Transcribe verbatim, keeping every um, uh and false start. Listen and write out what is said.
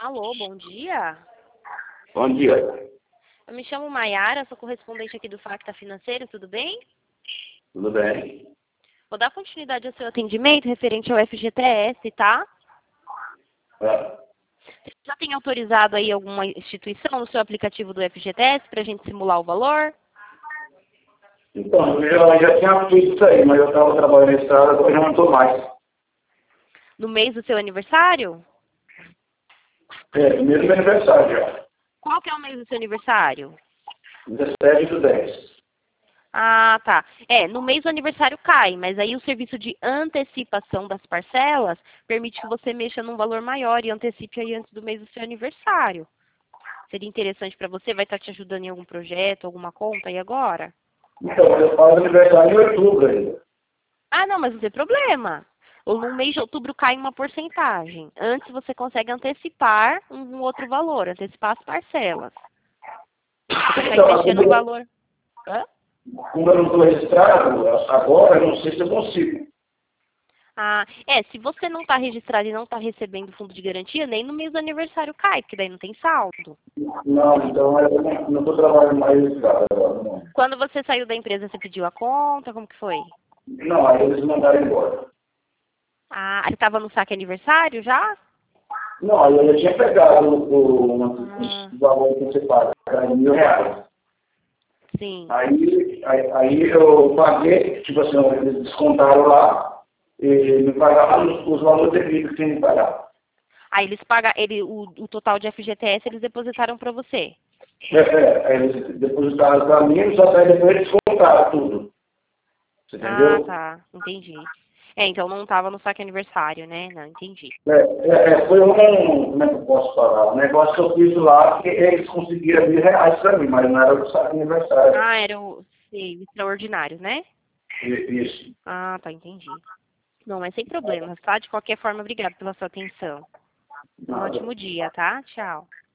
Alô, bom dia. Bom dia. Eu me chamo Maiara, sou correspondente aqui do Facta Financeiro, tudo bem? Tudo bem? Vou dar continuidade ao seu atendimento referente ao F G T S, tá? É. Você já tem autorizado aí alguma instituição no seu aplicativo do F G T S para a gente simular o valor? Então, eu já tinha feito isso aí, mas eu estava trabalhando na estrada, agora já não estou mais. No mês do seu aniversário? É, primeiro meu aniversário já. Qual que é o mês do seu aniversário? dezessete do dez. Ah, tá. É, no mês do aniversário cai, mas aí o serviço de antecipação das parcelas permite que você mexa num valor maior e antecipe aí antes do mês do seu aniversário. Seria interessante para você? Vai estar te ajudando em algum projeto, alguma conta aí agora? Então, eu faço aniversário em outubro ainda. Ah, não, mas não tem problema. Ou no mês de outubro cai uma porcentagem. Antes você consegue antecipar um um outro valor, antecipar as parcelas. Você consegue Então, mexer no como, valor. Hã? como eu não estou registrado, agora eu não sei se eu consigo. Ah, é, se você não está registrado e não está recebendo fundo de garantia, nem no mês do aniversário cai, porque daí não tem saldo. Não, então eu não estou trabalhando mais registrado agora, não. Quando você saiu da empresa, você pediu a conta? Como que foi? Não, aí eles mandaram embora. Ah, você estava no saque aniversário já? Não, aí eu já tinha pegado o, o, Ah, o valor que você paga, era de mil reais. sim. Aí, aí, aí eu paguei, tipo assim, eles descontaram lá e me pagaram os, os valores devidos que tinha que pagar. Aí eles pagam, ele, o, o total de F G T S eles depositaram para você. É, é, aí eles depositaram para mim, só que aí depois eles descontaram tudo. Você Ah, entendeu? tá. Entendi. É, então não estava no saque aniversário, né? Não, entendi. É, é, é, foi um, como é que eu posso falar? Um negócio que eu fiz lá que eles conseguiram mil reais para mim, mas não era do saco aniversário. Ah, era o, sei, o extraordinário, né? E- Isso. Ah, tá, entendi. Não, mas sem problemas, tá? De qualquer forma, obrigada pela sua atenção. Um Nada. ótimo dia, tá? Tchau.